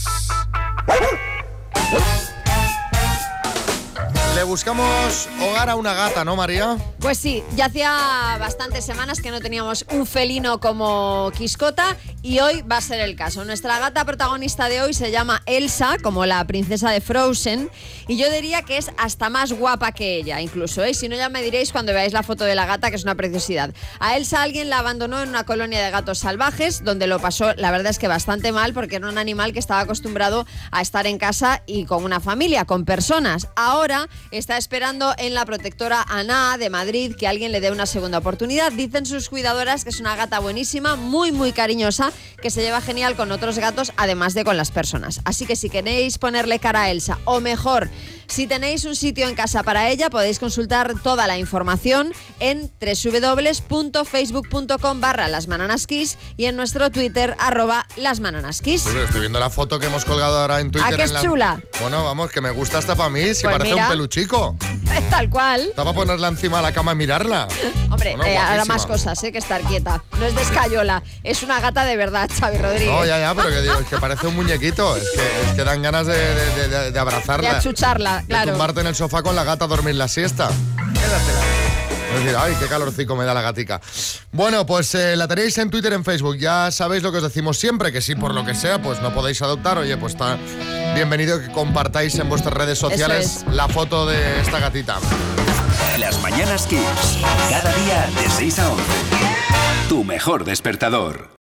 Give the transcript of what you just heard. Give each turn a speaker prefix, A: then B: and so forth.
A: Le buscamos hogar a una gata, ¿no, María?
B: Pues sí, ya hacía bastantes semanas que no teníamos un felino como Quiscota y hoy va a ser el caso. Nuestra gata protagonista de hoy se llama Elsa, como la princesa de Frozen, y yo diría que es hasta más guapa que ella, incluso, ¿eh? Si no, ya me diréis cuando veáis la foto de la gata, que es una preciosidad. A Elsa alguien la abandonó en una colonia de gatos salvajes, donde lo pasó, la verdad es que bastante mal, porque era un animal que estaba acostumbrado a estar en casa y con una familia, con personas. Ahora está esperando en la protectora ANA de Madrid que alguien le dé una segunda oportunidad. Dicen sus cuidadoras que es una gata buenísima, muy muy cariñosa, que se lleva genial con otros gatos, además de con las personas. Así que si queréis ponerle cara a Elsa, o mejor, si tenéis un sitio en casa para ella, podéis consultar toda la información en www.facebook.com/lasmananaskiss y en nuestro Twitter @lasmananaskiss.
A: Sí, estoy viendo la foto que hemos colgado ahora en Twitter.
B: ¿A qué es chula?
A: Bueno, vamos, que me gusta hasta para mí, si
B: Pues
A: parece
B: mira,
A: un peluchico.
B: Tal cual.
A: Está para ponerla encima de la cama y mirarla.
B: Hombre,
A: Bueno,
B: hará
A: guapísima.
B: más cosas, que estar quieta. No es de escayola, es una gata de verdad, Xavi Rodríguez.
A: No, ya, pero que digo, es que parece un muñequito. Es que dan ganas de abrazarla.
B: De achucharla, claro.
A: De tumbarte en el sofá con la gata a dormir la siesta. Quédatela. Es decir, ay, qué calorcico me da la gatica. Bueno, pues la tenéis en Twitter, en Facebook. Ya sabéis lo que os decimos siempre, que si por lo que sea, pues no podéis adoptar, oye, pues está bienvenido que compartáis en vuestras redes sociales la foto de esta gatita.
C: Las Mañanas Kiss. Cada día de 6 a 11. Tu mejor despertador.